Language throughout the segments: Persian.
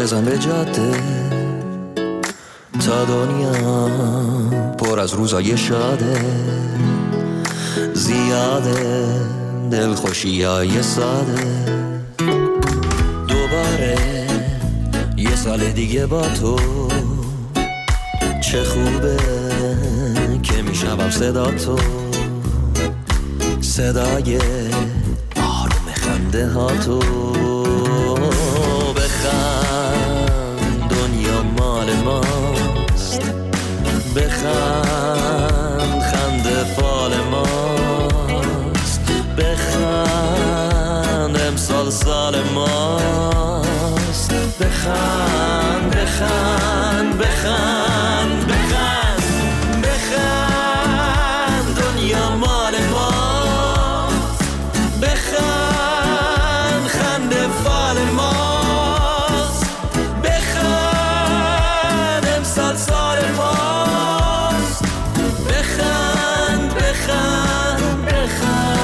بزن به جاده تا دنیا پر از روزای شاده، زیاده دلخوشیای ساده. دوباره یه سال دیگه با تو، چه خوبه که میشنوم صدا تو، صدای آروم خنده ها تو. بخند دنیا مال ماست، بخند خنده فال ماست، بخند امسال سال ماست. بخند بخند بخند بخند بخند دنیا مال ماست، بخند خنده فال ماست، بخند امسال سال ماست. بخند بخند بخند.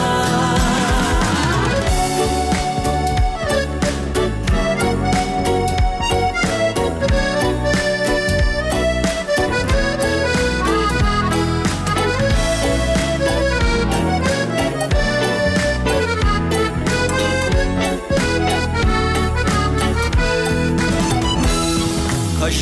کاش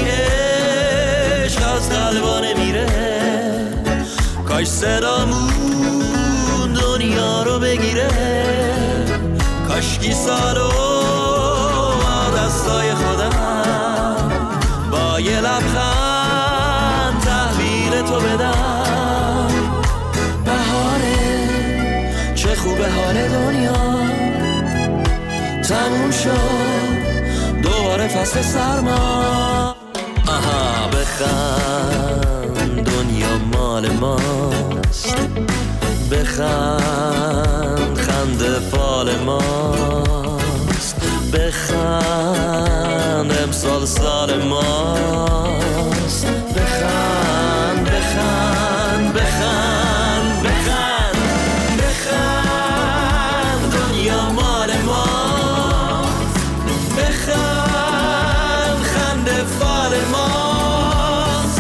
بگیرش از قلبانه میره، کاش صدامون دنیا رو بگیره، کاشکی سالو دستای خودم با یه لبخند تحویل تو بدم. بهاره چه خوبه حال دنیا، تموم شد دوباره فصل سرما. آها بخند دنیا مال ماست، بخند خنده فال ماست، بخند امسال سال ماست. بخند بخند بخند بخند بخند دنیا مال ماست، بخند خنده فال ماست،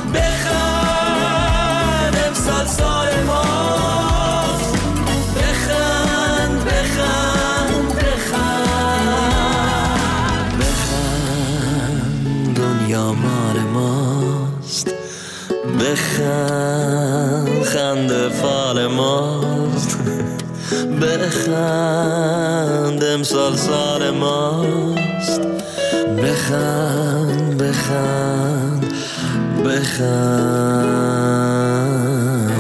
بخند امسال سال ماست. بخند بخند بخند بخند دنیا مال ماست، بخند خنده فال ماست، بخند امسال سال ماست. بخند بخند بخند.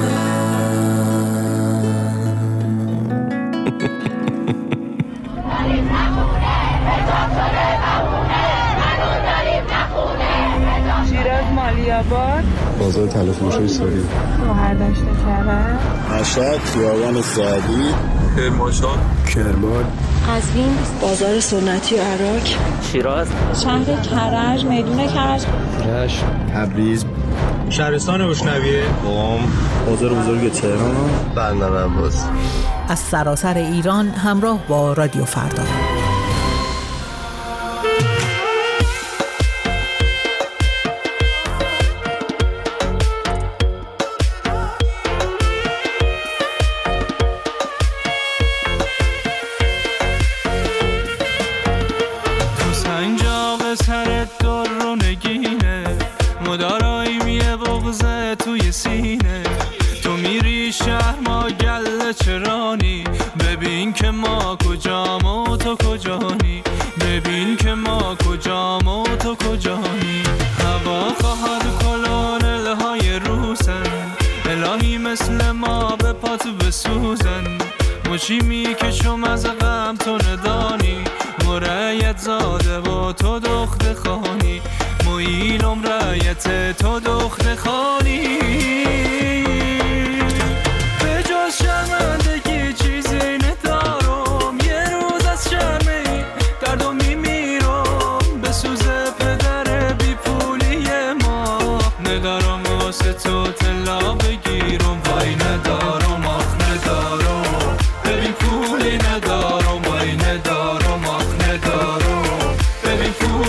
شیراز مالیاباد، بازار تلفروشی ساری، مهردشت کرد، مشهد خیابان سعدی، کرمانشاه، کرمان، قزوین، بازار سنتی عراق، شیراز، شهر کرج، میدون کرج، رشت، تبریز، شهرستان بشنویه، قم، بازار بزرگ تهران، بندر عباس. از سراسر ایران همراه با رادیو فردا. ببین که ما کجام و تو کجانی، ببین که ما کجام و تو کجانی. هوا خواهد کلونلهای روسن، الهی مثل ما به پات بسوزن. مچی میکشم از غم تو ندانی، مرایت زاده و تو دخت خانی، مویلم رایت تو دخت خانی. به جز شرمندگی چیزی ندارم، یه روز از شرمی دردم میمیرم. بسوزه پدر بی پولی ما، ندارم واسه تو طلا بگیرم. وای ندارم آخ ندارم، ببین پولی ندارم. وای ندارم آخ ندارم، ببین پولی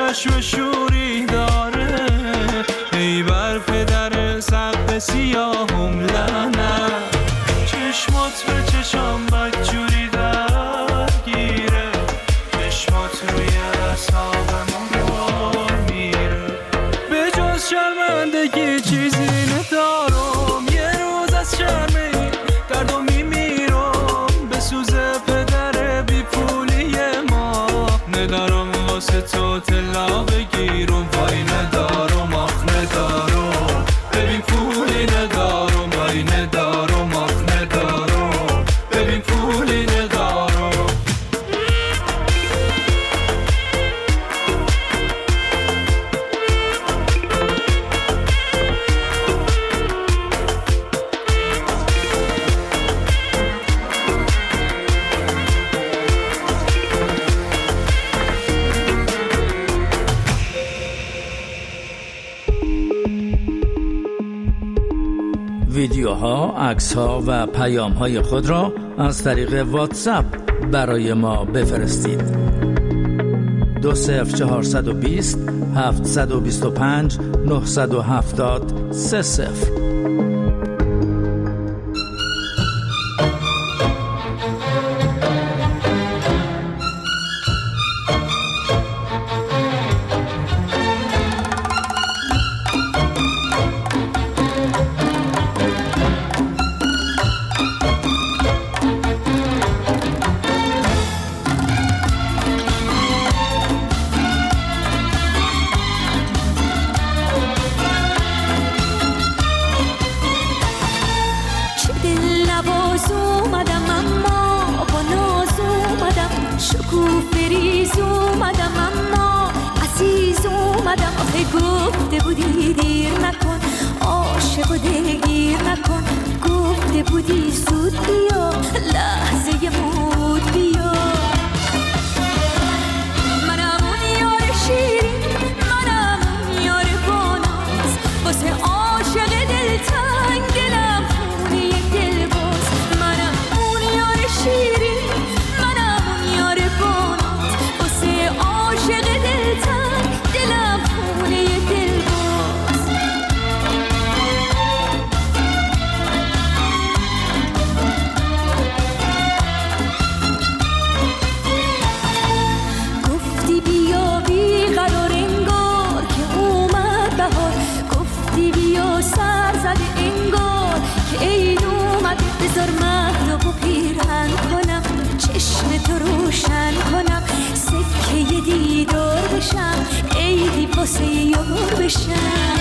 چشم شوری داره، ای بر پدر سقف سیاهم لعنت. چشمات به چشم بدجوری درگیره، چشمات روی اعصابم میره. به جز شرمندگی چیزی ندارم، یه روز از شرم دردم میمیرم. به سوز پدر بی پولی ما ندارم واسه تو طلا بگیرم. وای ندارم آخ ندارم، ببین پولی ندارم. وای ندارم آخ ندارم، ببین پولی ندارم. ویدیوها، عکس‌ها و پیام‌های خود را از طریق واتساپ برای ما بفرستید. 20420 725 970 30. گفته بودی دیر نکن، عاشق و دلگیر نکن. گفته بودی زود بیا، لحظه مود بیا. منم اون یار شیرین، منم اون یار باناز، واسه عاشق دلتنگ دلم خونه دلباز. منم اون یار شیرین، منم اون یار باناز، واسه عاشق دلتنگ دلم خونه دلباز. گفتی بیا بی قرار انگار که اومد بهار، گفتی بیا سر زده انگار که عید اومد. بذار مهد و پیرهن کنم، چشم تو روشن کنم، سکه دیدار بشم، عیدی واسه یار بشم.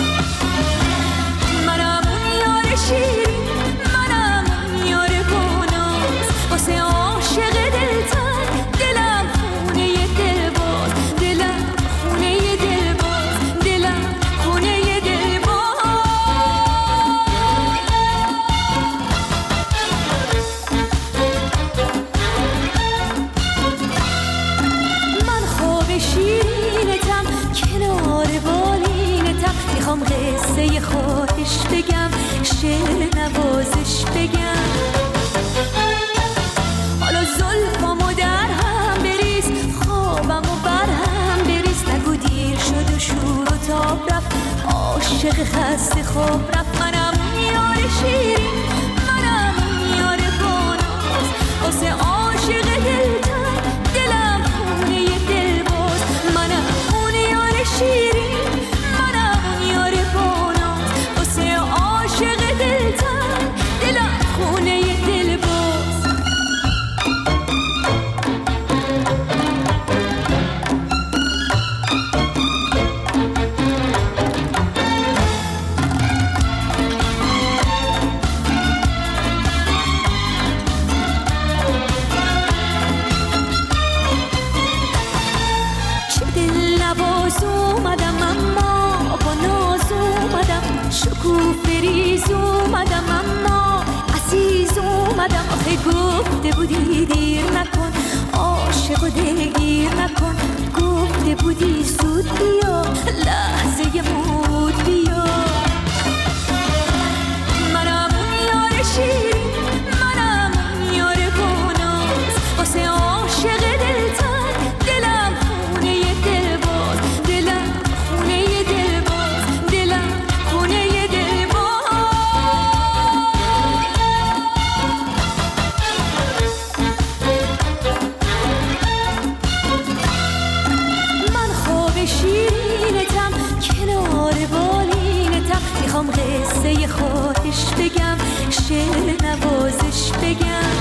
منم اون یار شیرین، منم اون یار باناز، واسه عاشق دلتنگ دلم خونه دلباز. دلم خونه دلباز، دلم خونه دلباز. من خواب شیرینتم، کنار بالینتم، میخوام قصه خواهش بگم، شعر نوازش بگم. حالا زلفامو در هم بریز، خوابمو بر هم بریز. نگو دیر شد و شور و تاب رفت، عاشق خسته خواب رفت. منم اون یار شیرین، منم اون یار باناز، واسه عاشق دلتنگ دلم خونه دلباز. منم اون یار شیرین، منم اون یار باناز، واسه عاشق دلتنگ دلم خونه دلباز. چه دل نواز اومدم اما با ناز اومدم، شکوفه ریز اومدم اما عزیز اومدم. آخه گفته بودی دیر نکن، عاشق و دلگیر نکن. گفته بودی زود بیا، لحظه مود بیا. منم اون یار شیرین، منم اون یار باناز، واسه عاشق دلتنگ دلم خونه دلباز. میخوام قصه خواهش بگم، شعر نوازش بگم.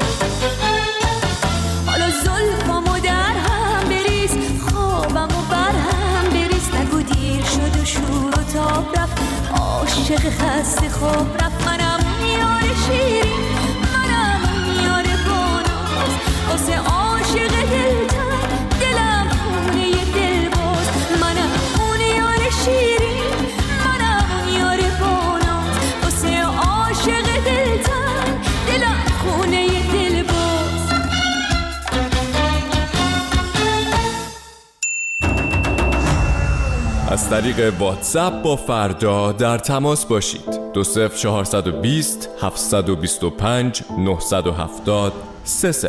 حالا زلفامو در هم بریز، خوابمو بر هم بریز. نگو دیر شد و شور و تاب رفت، عاشق خسته خواب رفت. منم یار شیرین، منم یار باناز، واسه عاشق دلتر دلم خونه دلباز. منم اون یار شیرین، منم اون یار باناز، واسه عاشق دلتر دلم خونه دلباز. از طریق واتساپ با فردا در تماس باشید. 20420 725 970 30.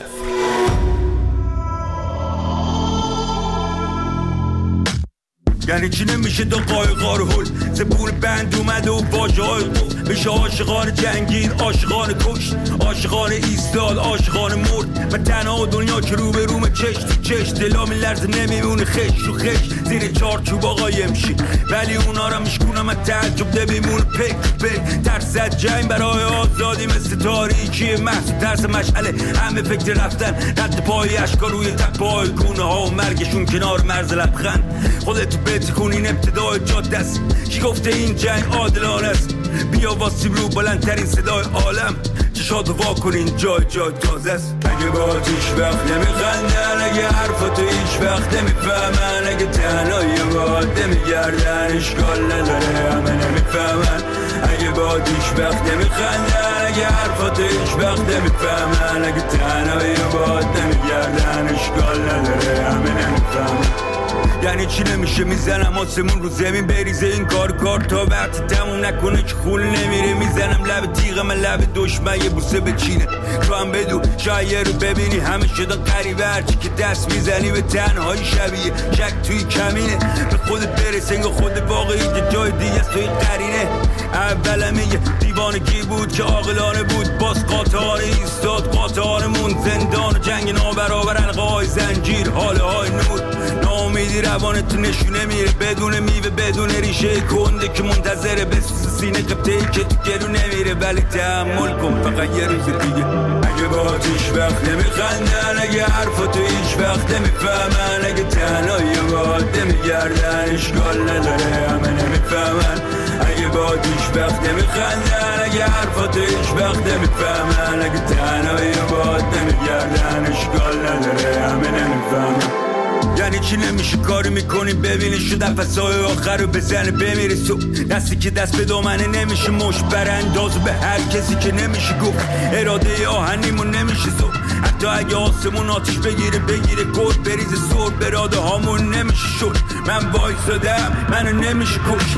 یعنی چی نمیشه دو قایقار هل، زبون بند اومده و واژه های قفل. بشه عاشقان جنگین، عاشقان کشت، عاشقان ایستاد، عاشقان مرد. من تنها دنیا که رو به روم چش تو چش، دلا میلرزه نمیمونه خش و خش. زیر چارچوب قایم شی ولی اونا را میشکونم از تعجب نمیمونه پک پک. ترس از جنگ برای آزادی مثل تاریکی محض، ترس مشعله همه فکر رفتن. رد پای اشکا روی تپای گونه ها و مرگشون کنار مرز لبخند. خودتو بتکن این ابتدای جاده است. کی گفته این جنگ عادلانه است؟ بیا واسیم رو بلندترین صدای عالم، چشاتو وا کن این جای تازه است. اگه با هیچ وقت نمیخندن، اگه حرفاتو هیچ وقت نمیفهمن، اگه تنهایی باید نمیگردن، اشکال نداره همه نمیفهمن. اگه با هیچ وقت نمیخندن، اگه حرفاتو هیچ وقت نمیفهمن، اگه تنهایی باید نمیگردن، اشکال نداره همه نمیفهمن. یعنی چی نمیشه میزنم آسمون رو زمین بریزه این کار تا وقت تموم نکنه که خون نمیره. میزنم لب تیغم لب دشمن یه بوسه بچینه. تو هم بدو شاید رو ببینی همه شده قریبه، هرچی که دست میزنی به تنهایی شبیه شک توی کمینه. به خودت برس انگار خود واقعی که جای دیگه است توی قرینه. اولم یه دیوانگی بود که عاقلانه بود، باز قاطعانه ایستاد قاطعانمون. زندان و جنگ نابرابر حلقه های زنجیر، حاله های نور. ناامیدی روانت نشونه میره بدون میوه بدون ریشه کنده که منتظره بسوز سینه قبطه‌ای که تو گرو نمیره. ولی تحمل کن فقط یه روز دیگه. اگه با هیچ وقت نمیخندن، اگه حرفاتو هیچ وقت نمیفهمن، اگه تنهایی باید نمیگردن، اشکال نداره همه نمیفهمن. اگه با هیچ وقت نمیخندن، اگه حرفاتو هیچ وقت نمیفهمن، اگه تنهایی باید نمیگردن، اشکال نداره همه نمیفهمن. یعنی چی نمیشه کاری میکنی ببینی شو نفسای آخر رو بزنه بمیره سو. دستی که دست به دامنه نمیشه مش برانداز به هر کسی که نمیشه گفت اراده آهنیمون نمیشه زو. حتی اگه آسمون آتیش بگیره گل بریزه سر براده هامون نمیشه شد. من وایسادم منو نمیشه کشت،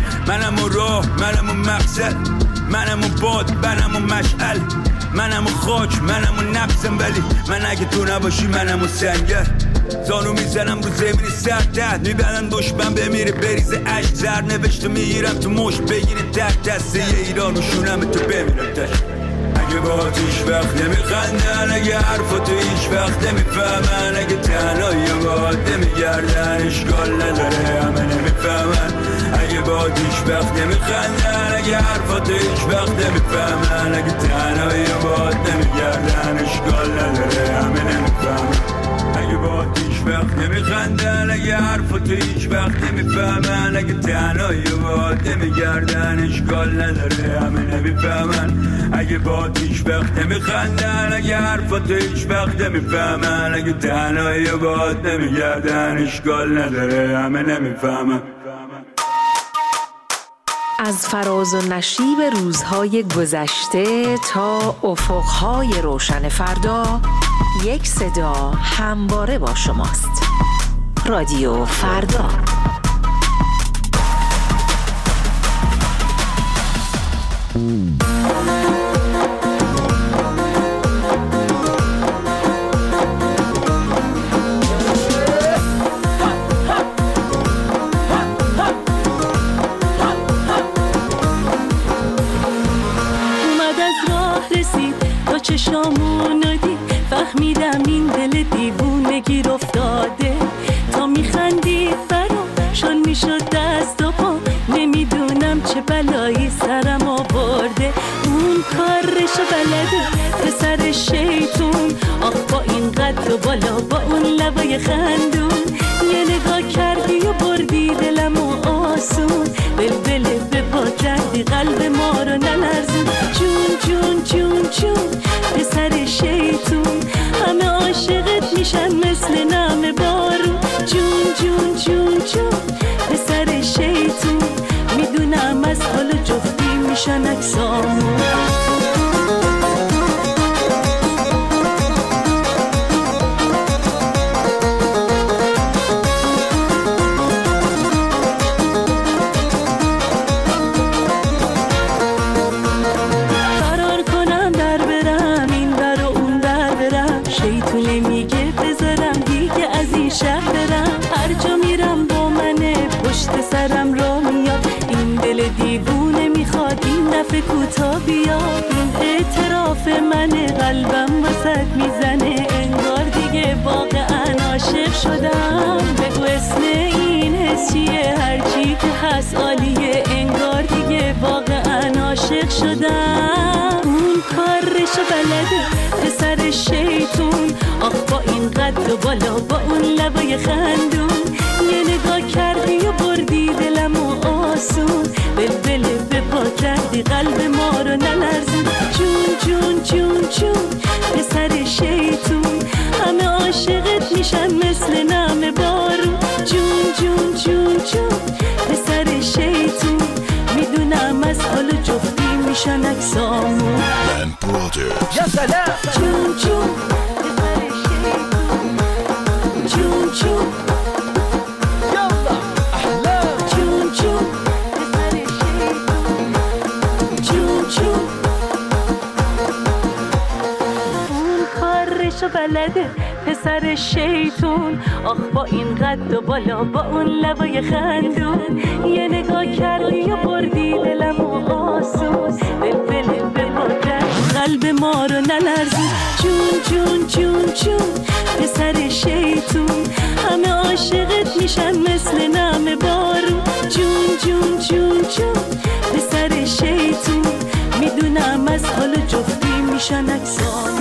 منم و راه منم و مقصد، منم و باد منم و مشعل، منم و خاک منم و نفسم. ولی من اگه تو نباشی منم و سنگر. زانو میزنم رو زمین سرد میبندن دشمن بمیره بریزه عشق. زر نوشته میگیرم تو مشت بگیره تک دسته ایران و شونم تو بمیرم تشت. اگه با هیچ وقت نمیخندن، اگه حرفاتو هیچ وقت نمیفهمن، اگه تنهایی باید نمیگردن، اشکال نداره همه نمیفهمن. اگه با هیچ وقت نمیخندن، اگه حرفاتو هیچ وقت نمیفهمن، اگه تنهایی باید نمیگردن، اشکال نداره همه نمیفهمن. اگه با هیچ وقت نمیخندن، اگه حرفاتو هیچ وقت نمیفهمن، اگه تنهایی باید نمیگردن، اشکال نداره همه نمیفهمن. اگه با هیچ وقت نمیخندن، اگه حرفاتو هیچ وقت نمیفهمن، اگه تنهایی باید نمیگردن، اشکال نداره همه نمیفهمن. از فراز و نشیب روزهای گذشته تا افقهای روشن فردا، یک صدا همواره با شماست. رادیو فردا. چشامونو دید فهمیدم این دل دیوونه گیر افتاده. تا میخندید برام شل میشد دست و پا، نمیدونم چه بلایی لبای خندون، یه نگاه کردی و بردی دلمو آسون، بلبل به پا کردی قلب ما رو نلرزون. جون جون جون جون پسر شیطون، همه عاشقت میشن مثل نم بارون. جون جون جون جون پسر شیطون، میدونم از حال جفتی میشن اکسامون. دیوونه میخواد این دفعه کوتا بیاد، این اعتراف منه قلبم وسط میزنه، انگار دیگه واقعا عاشق شدم. بگو اسم این حس چیه؟ هرچی که هست عالیه، انگار دیگه واقعا عاشق شدم. اون کارشو بلده پسر شیطون، آخ با این قد و بالا با اون لبای خندون، یه نگاه کردی و بردی دلمو آسون، بلبل به پا کردی قلب ما رو نلرزون. جون جون جون جون پسر شیطون، همه عاشقت میشن مثل نم بارون. جون جون جون جون پسر شیطون، میدونم از حال جفتی میشن اکسامون. یا سلام جون جون پسر شیطون، جون جون بلده پسر شیطون، آخ با این قد و بالا با اون لبای خندون، یه نگاه کردی و بردی دلمو آسون، بلبل به پا کرد قلب ما رو نلرزون. جون جون جون جون پسر شیطون، همه عاشقت میشن مثل نم بارون. جون جون جون جون پسر شیطون، میدونم از حال جفتی میشن اکسان.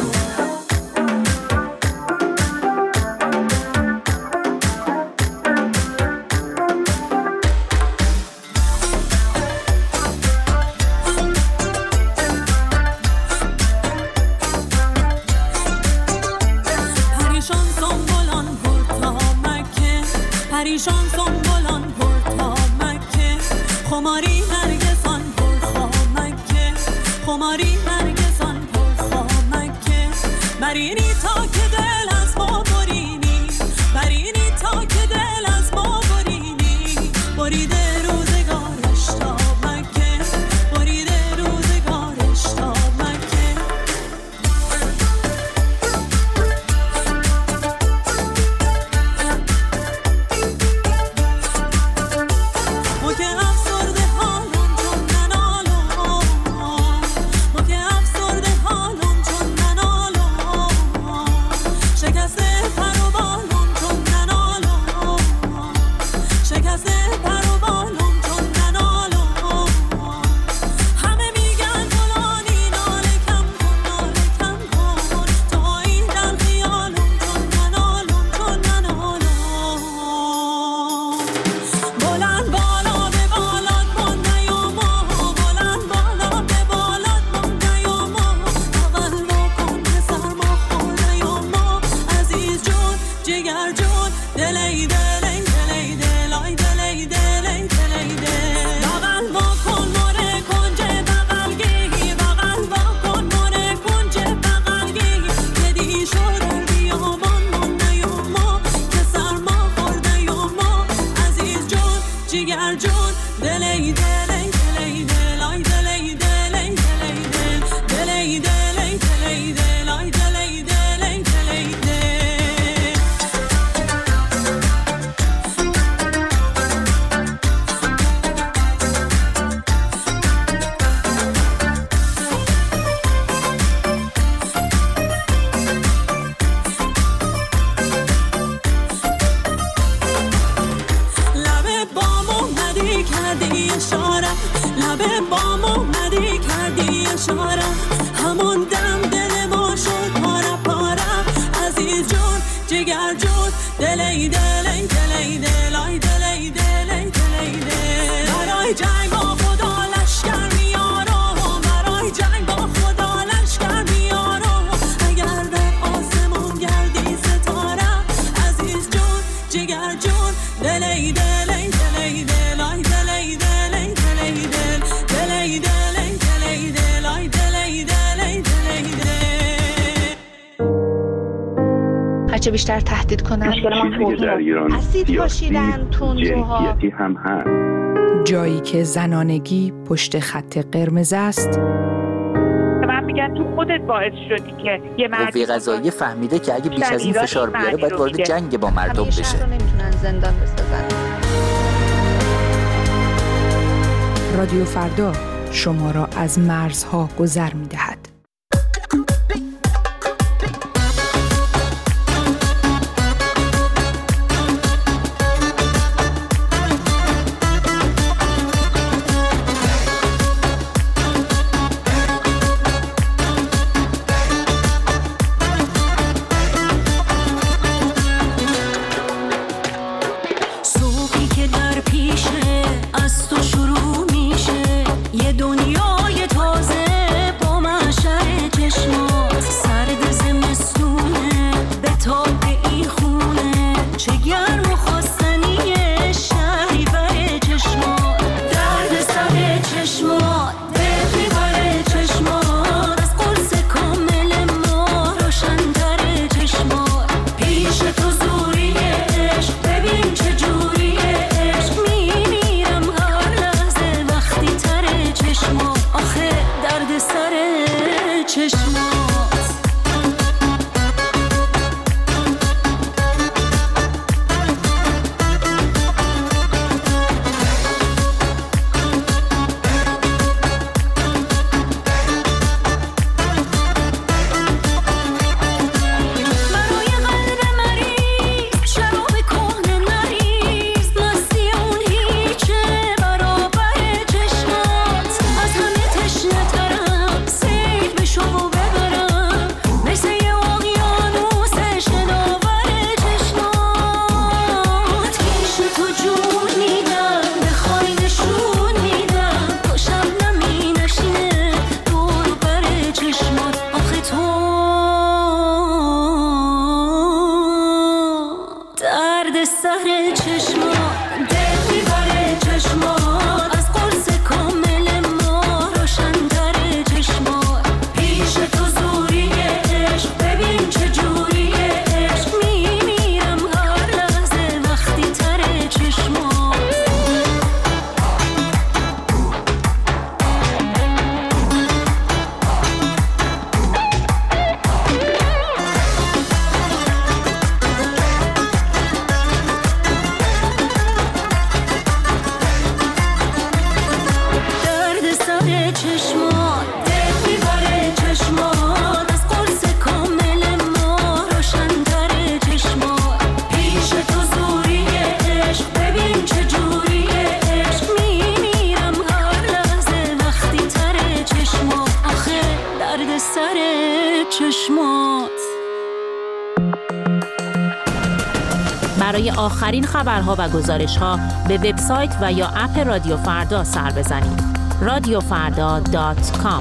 دل کن دلی دلی دلی دل آی دلی دلی دلی دل دلی دلی دلی دل آی دلی دلی دلی دل. هرچه بیشتر تهدید کنن چیزی در ایران اسید پاشیدن تندروها جنسیتی هم هست. جایی که زنانگی پشت خط قرمز است. من میگن تو خودت باعث شدی که یه قوه قضاییه فهمیده که اگه بیش از این فشار بیاره باید وارد جنگ با مردم بشه. همیشه رو نمیتونن زندان بسازن. رادیو فردا شما را از مرزها گذر می‌دهد. برای آخرین خبرها و گزارش‌ها به وبسایت و یا اپ رادیو فردا سر بزنید. radiofarda.com.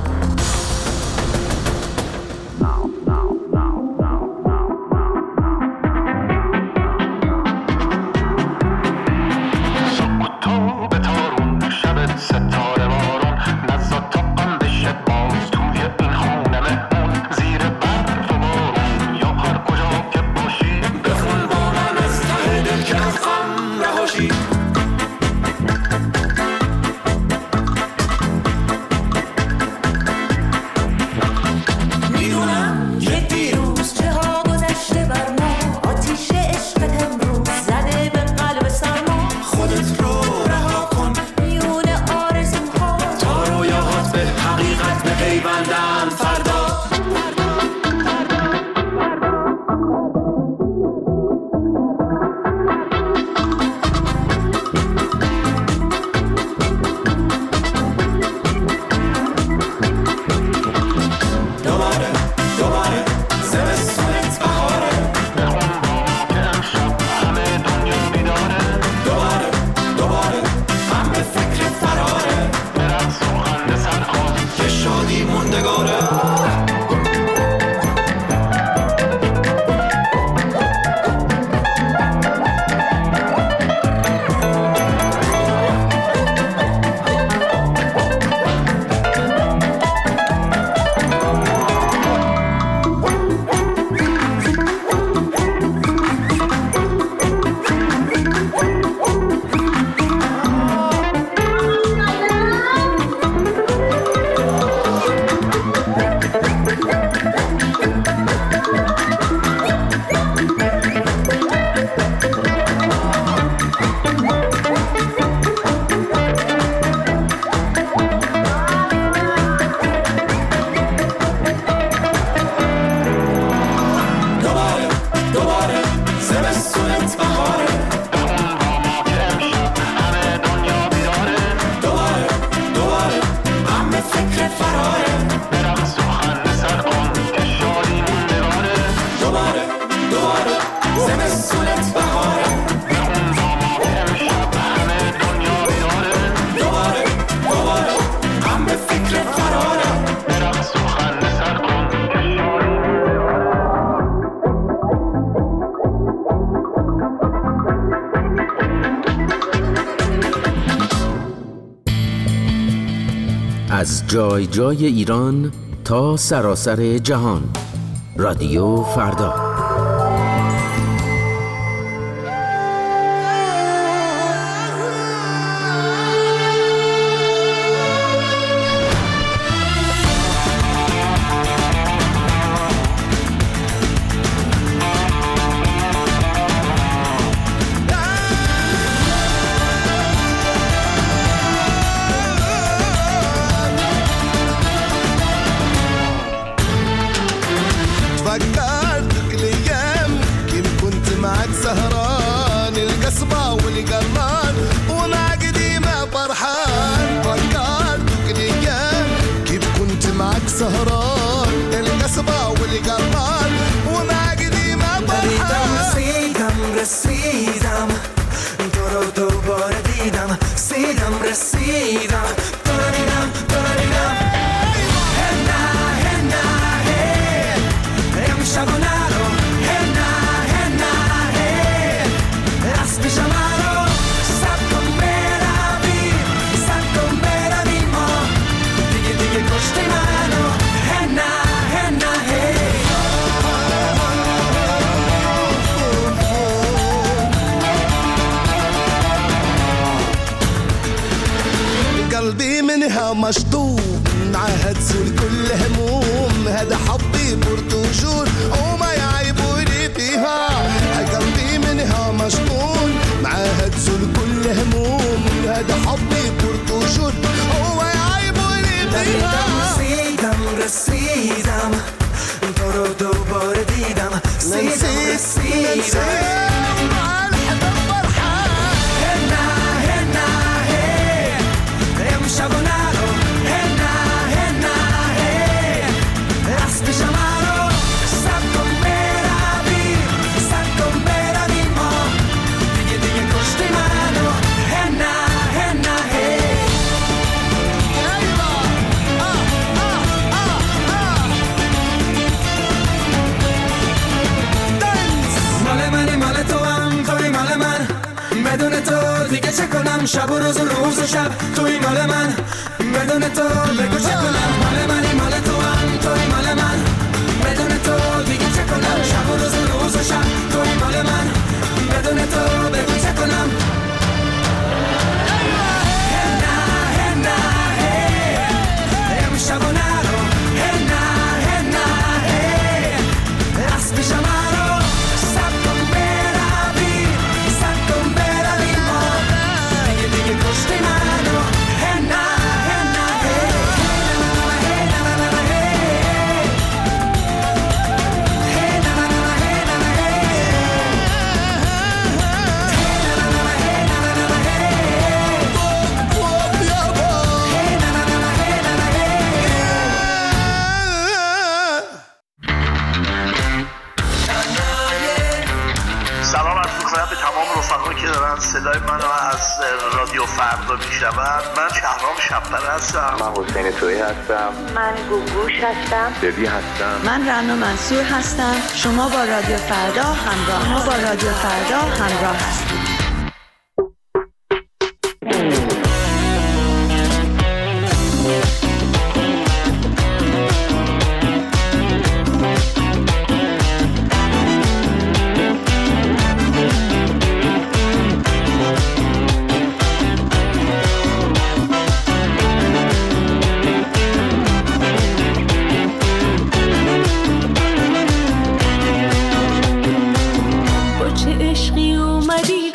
از جای جای ایران تا سراسر جهان. رادیو فردا. قلبي منها مشطوب عهد سول كل هموم هذا حبي برتوجون وما يعيبوني فيها قلبي منها مشطون معهد سول كل هموم هذا حبي برتوجون وما يعيبوني فيها رسیدم تو رو دوباره دیدم رسیدم دیگه چه کنم شب و روز و روز و شب توی مال من بدون تو بگو چه کنم مال منی مال تو هم توی مال من بدون تو دیگه چه کنم شب و روز و روز و شب توی مال من بدون تو بگو چه کنم امشب و نرو اسب شما سب کن بروی سب کن بروی ما دیگه کشتی منو که دارن صدای منو از رادیو فردا میشنون. من شهرام شب‌پر هستم. من حسین تویی هستم. من گوگوش هستم. دبی هستم. من رنا منصور هستم. شما با رادیو فردا همراه هستید. عشقی اومدی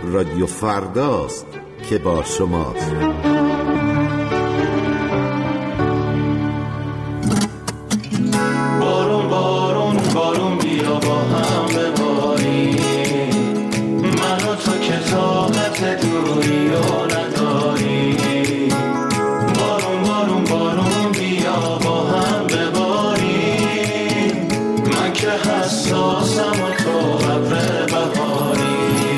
رادیو فرداست که با شماست. بارون بارون بارون بیا با هم بباریم، من و تو که طاقت دوری رو نداریم. بارون بارون بارون بیا با هم بباریم، من که حساسم و تو ابر بهاری.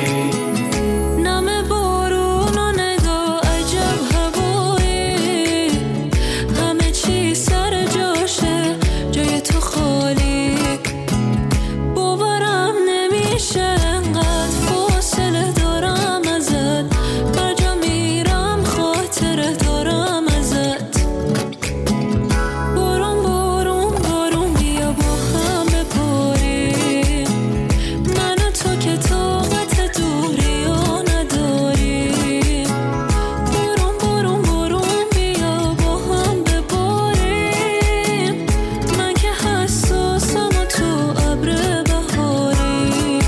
نم بارون و نگاه عجب هوایی، همه چی سر جاشه جای تو خالی. باورم نمیشه انقدر فاصله دارم ازت، بر جا میرم خاطره دارم ازت. بارون بارون بارون بیا با هم بباریم، من و تو که طاقت دوری رو نداریم. بارون بارون بارون بیا با هم بباریم، من که حساسم و تو ابر بهاری.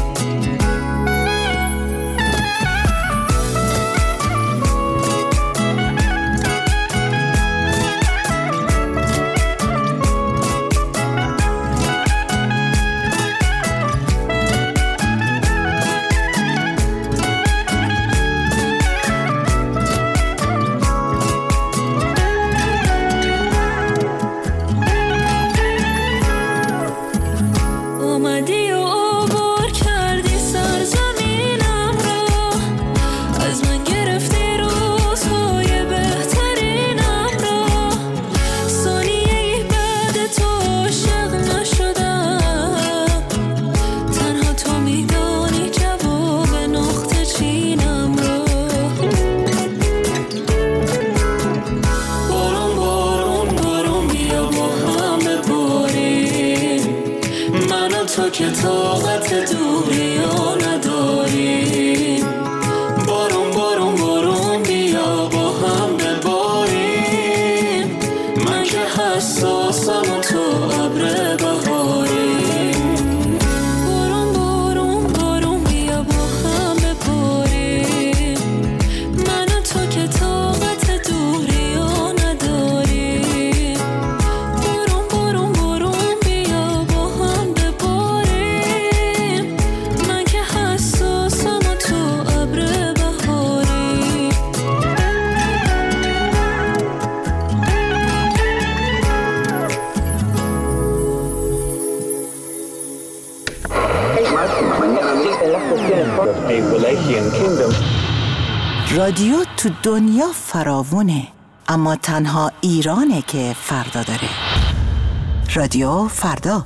اومدی و عبور کردی سرزمینم رو، از من گرفتی روزهای بهترینم رو. ثانیه‌ای بعد تو عاشق نشدم، تنها تو میدانی جواب نقطه چینم رو. بارون بارون بارون بیا با هم بباریم، من و تو که طاقت دوری رو نداریم. بارون بارون بارون بیا با هم بباریم، من که حساسم و تو ابر بهاری. بارون بارون بارون بیا با هم بباریم، من و تو که طاقت دوری رو نداریم. بارون بارون بارون بیا با هم بباریم، من که حساسم و تو ابر بهاری. رادیو تو دنیا فراوونه، اما تنها ایرانه که فردا داره. رادیو فردا.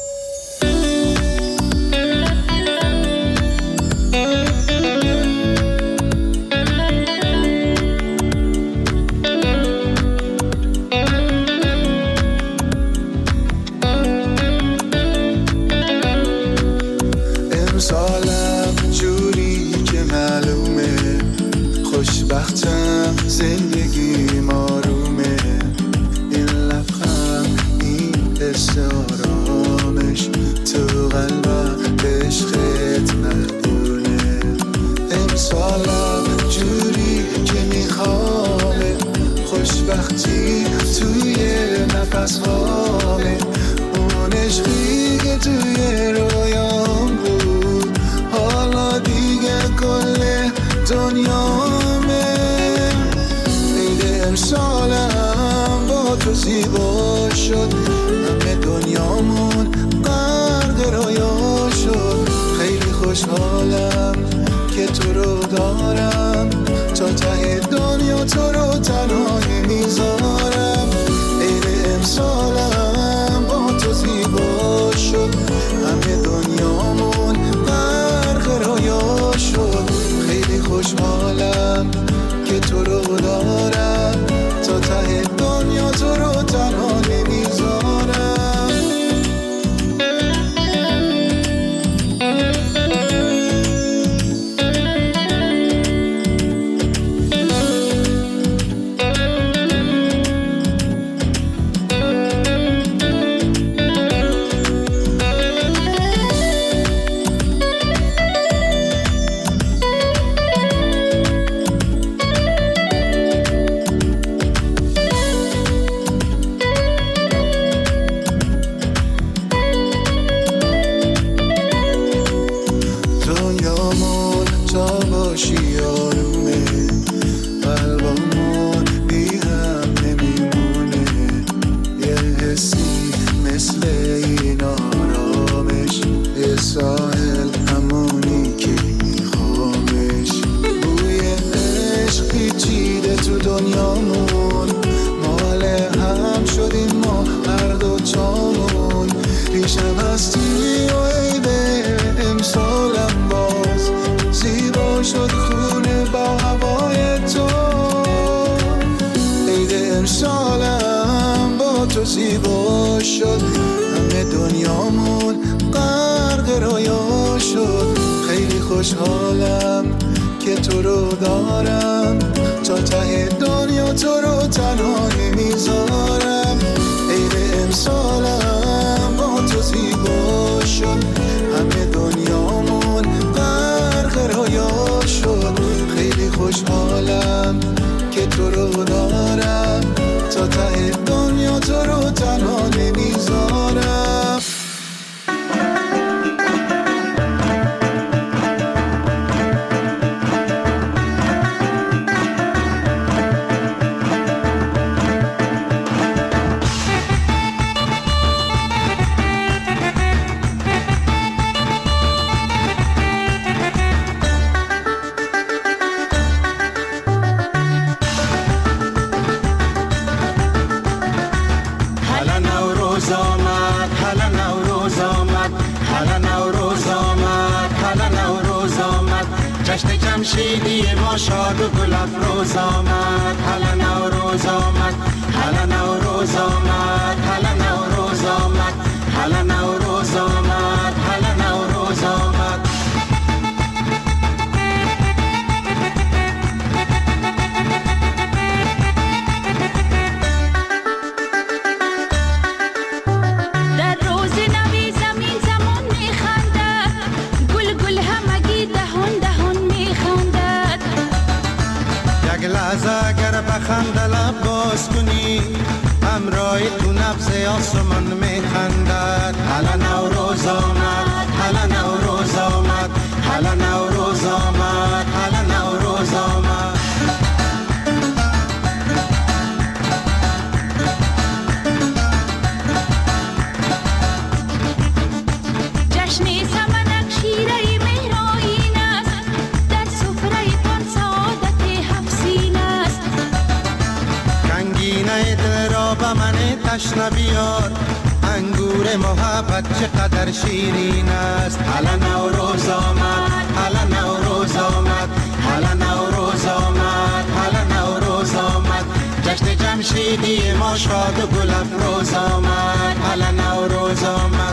امسالم جوری که معلومه، خوشبختم زندگی آرومه. این لبخند این حس آرامش تو قلبم عشقت مدونه. امسالم جوری که میخوامه، خوشبختی توی نفس هامه. اون عشقی که توی رویام بود حالا دیگه کل دنیامه. عید امسالم با تو زیبا شد، همه دنیامون غرق رویا شد. خیلی خوشحالم که تو رو دارم، تا ته دنیا تو رو تنها نمیذارم. عید امسالم با تو زیبا شد، همه دنیامون غرق رویا شد. خیلی خوشحالم که تو رو دارم، تا ته دنیا تو رو تنها نمیذارم. خوشحالم که تو رو دارم، تا ته دنیا تو رو تنها نمیذارم. عید امسالم با تو زیبا شد، همه دنیامون غرق رویا شد. خیلی خوشحالم که تو رو دارم، تا ته دنیا تو رو تنها نمیذارم. جشن جمشیدی ما شاد و گل افروز آمد. هلا نوروز آمد، هلا نوروز آمد، هلا نوروز آمد، هلا نوروز آمد، هلا نوروز آمد. در روز نوی زمین زمان میخندد، گل گل همگی دهان دهان میخندد. یک لحظه اگر بخنده لب باز کنی، همراه تو نبض آسمان میخندد. هلا نوروز آمد، هلا نوروز آمد، هلا نوروز آمد، هلا نوروز آمد. جشن سمنک شیره مهرآیین است، در سفره پان سعادت هفسین است. کنگینه دل را به من تشنه بیار، انگور محبت چقدر شیرین است. هلا نوروز آمد، هلا نوروز آمد، هلا نوروز آمد، هلا نوروز آمد. جشن جمشیدی ما شاد و گل افروز آمد. هلا نوروز آمد.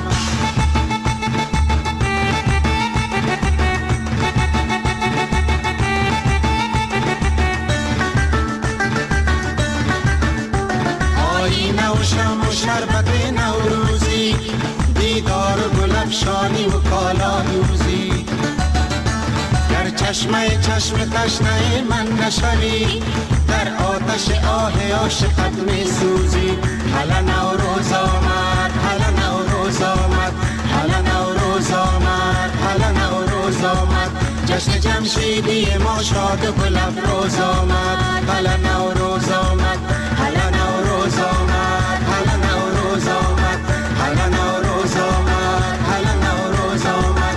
آینه و شم و شربت نوروزی، دیدار و گل افشانی و کالا دوزی. گر چشمه چشم تشنه من نشوی، در آتش آه عاشقت می سوزی. هلا نوروز آمد، هلا نوروز آمد، هلا نوروز آمد، هلا نوروز آمد. جشن جمشیدی ما شاد و گل افروز آمد. هلا نوروز آمد، هلا نوروز آمد، هلا نوروز آمد، هلا نوروز آمد، هلا نوروز آمد.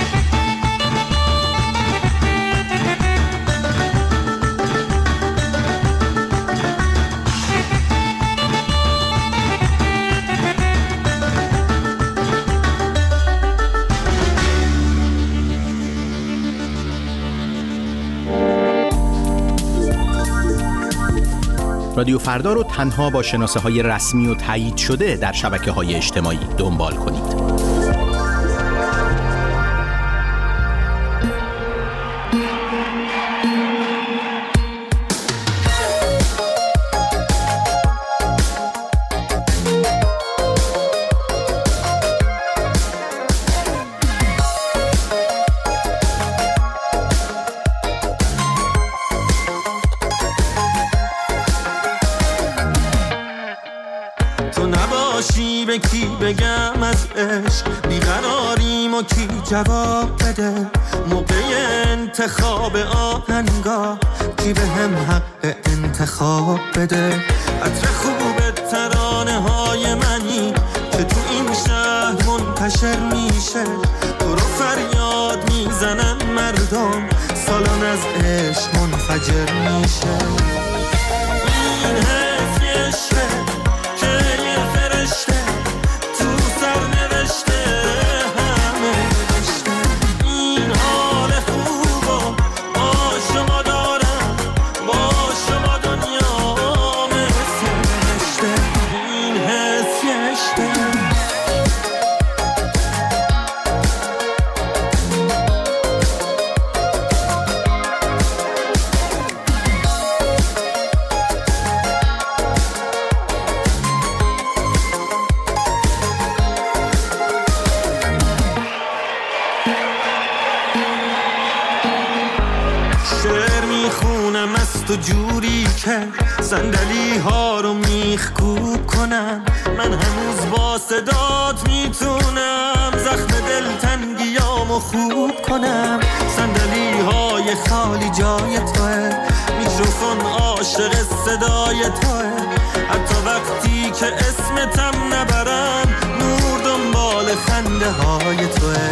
رادیو فردا رو تنها با شناسه‌های رسمی و تایید شده در شبکه‌های اجتماعی دنبال کنید. کی بگم از عشق بیقراریم و کی جواب بده، موقع انتخاب آهنگا کی به هم حق انتخاب بده. عطر خوب ترانه های منی که تو این شهر منتشر میشه، تو رو فریاد میزنن مردم، سالن از عشق منفجر میشه. این حس یه عشقه که یه فرشته تو سر نوشته، همه نوشته. این حال خوبا با شما دارم، با شما دنیا مثل نوشته. این حس یه عشقه. دل خونم از تو جوری که صندلی ها رو میخکوب کنم. من هنوز با صدات میتونم زخم دل تنگیامو خوب کنم. صندلی های خالی جای توه، میکروفون عاشق صدای توه. حتی وقتی که اسمتم نبرم نور دنبال خنده های توه.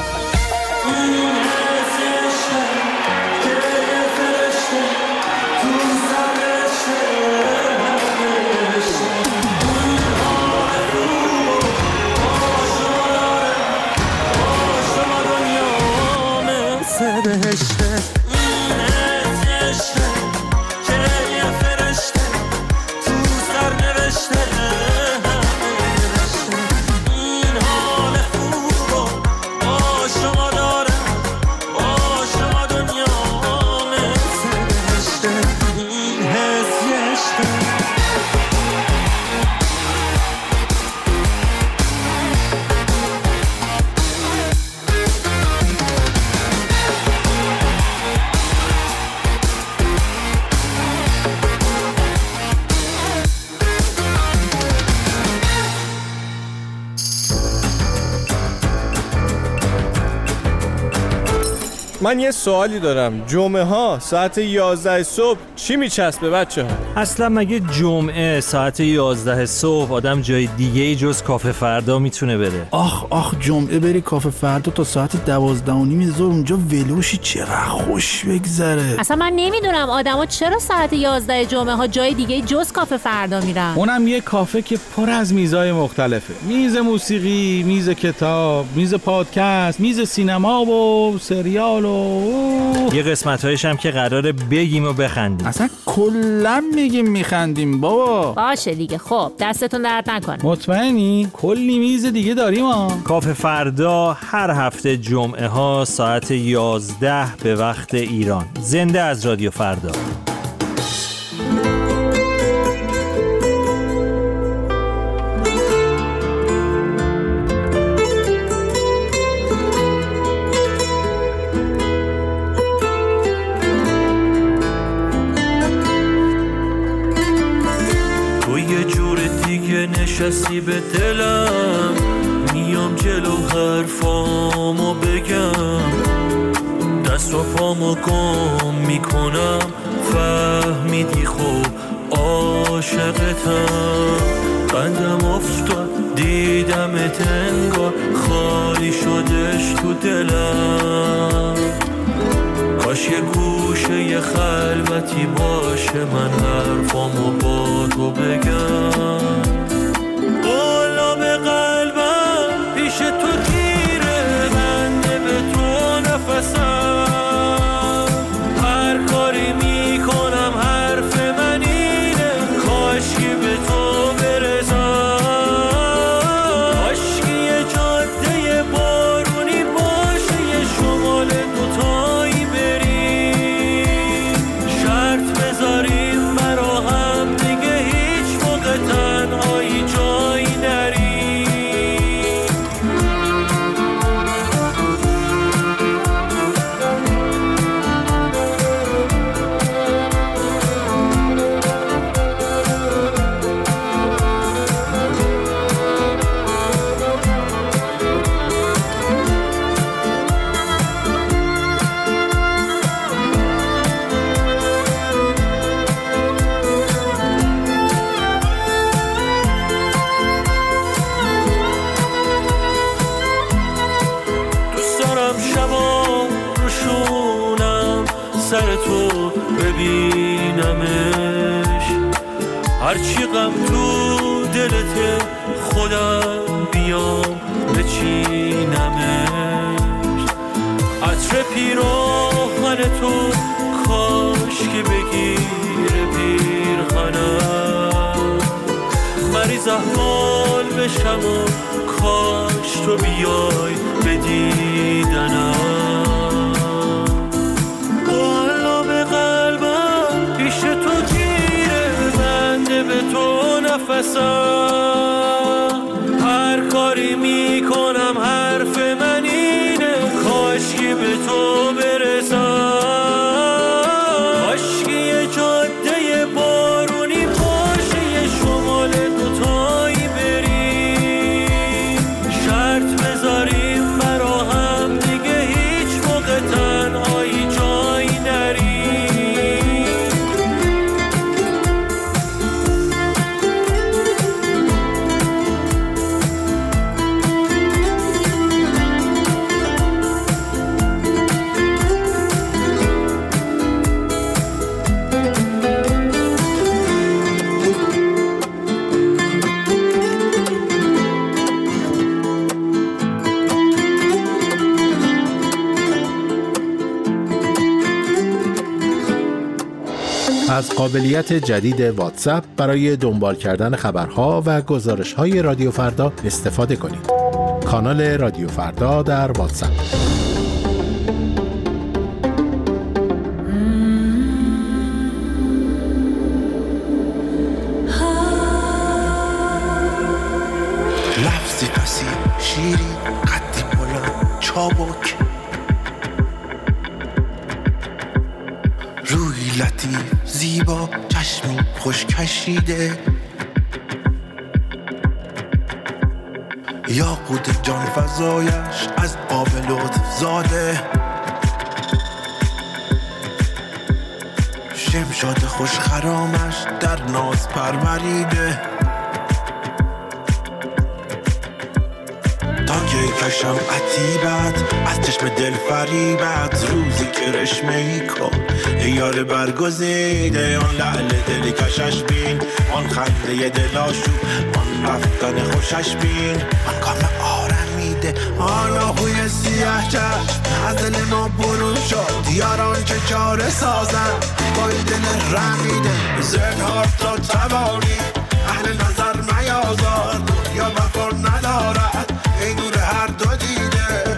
من یه سوالی دارم. جمعه ها ساعت 11 صبح چی میچسبه بچه ها؟ اصلا مگه جمعه ساعت 11 صبح آدم جای دیگه جز کافه فردا میتونه بره؟ آخ جمعه بری کافه فردا تا ساعت 12:30 اونجا ولوشی، چقدر خوش بگذره. اصلا من نمیدونم آدما چرا ساعت 11 جمعه ها جای دیگه جز کافه فردا میرن. اونم یه کافه که پر از میزای مختلفه. میز موسیقی، میز کتاب، میز پادکست، میز سینما و سریال و یه قسمت‌هایش هم که قراره بگیم و بخندیم. اصلا کلا میگیم میخندیم بابا. باشه دیگه، خب دستتون درد نکنه. مطمئنی؟ کلی میز دیگه داریم ها. کافه فردا هر هفته جمعه ها ساعت 11 به وقت ایران. زنده از رادیو فردا. نشستی به دلم، میام جلو حرفامو بگم، دست و پامو گم میکنم، فهمیدی خب عاشقتم. بندم افتاد دیدمت انگار خالی شدش تو دلم. کاش یه گوشه یه خلوتی باشه من حرفامو با تو بگم. قلاب قلبم پیش تو گیره، بنده به تو نفسم. هر کاری میکنم حرف من اینه، کاشکی به تو برسم. کاشکی یه جاده بارونی باشه، یه شمال دوتایی بریم، شرط بذاریم برا هم دیگه هیچ موقع تنهایی جایی نریم. سر تو ببینمش، هرچی غم تو دلته خودم بیام بچینمش. عطر پیراهن تو کاش که بگیره پیرهنم، مریض احوال بشم و کاش تو بیای بدیدنم. به تو نفسم، هر کاری میکنم حرف من اینه، کاشکی به تو برسم. از قابلیت جدید واتساپ برای دنبال کردن خبرها و گزارش‌های رادیو فردا استفاده کنید. کانال رادیو فردا در واتساپ. لفظی پسی شیری قدی بلند چابک، روی لطیف زیبا چشمی خوش کشیده، یاقوت جان فزایش از آب لطف زاده، شمشاد خوش خرامش در ناز پروریده، که کشم عتیبت از چشم دل فریبت، روزی که رشمه‌ای کن ای یار برگزیده، آن لعل دلی کشش بین، آن خنده دلاشو، آن رفتن خوشش بین، آن کام آرمیده، آن آهوی سیاه چشم از دل ما برون شد، یاران که چاره سازن با این دل رمیده، زنهار تا توانی اهل نظر میازار، یا وفا ندارد ای نور هر دو دیده.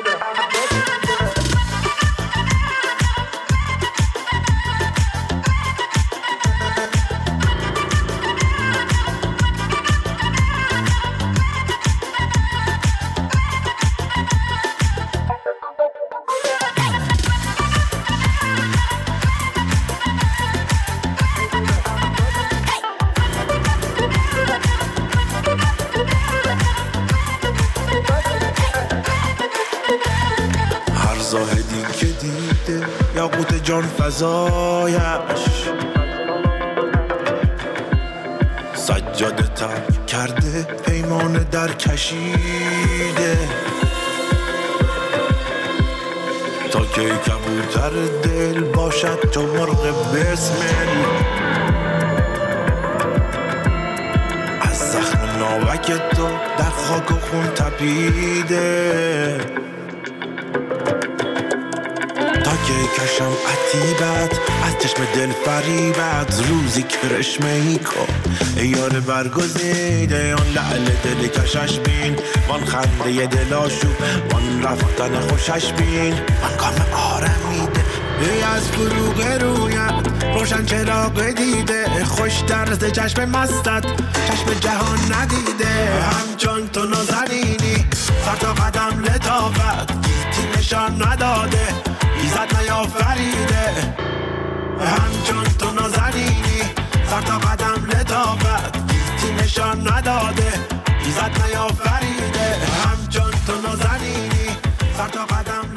زاهدی که دیده یاقوت جان فزایش، سجاده ترک کرده پیمان در کشیده، تا که کبوتر دل باشد تو مرغ بسمل، از زخم ناوک تو در خاک و خون تپیده، که کشم عتیبت از چشم دل فریبت، روزی که رشمه‌ای کن ای یار برگزیده، آن لعل دل کشش بین، آن خنده دلاشو، آن رفتن خوشش بین، آن کام آرمیده، ای از فروغ رویت روشن چراغ دیده، خوش درز چشم مستت چشم جهان ندیده، همچون تو نازنینی سر تا قدم لطافت، گیتی نشان نداده ایزد نیافریده، همچون تو نازنینی سر تا قدم لطافت، گیتی نشان نداده ایزد نیافریده، همچون تو نازنینی سر تا قدم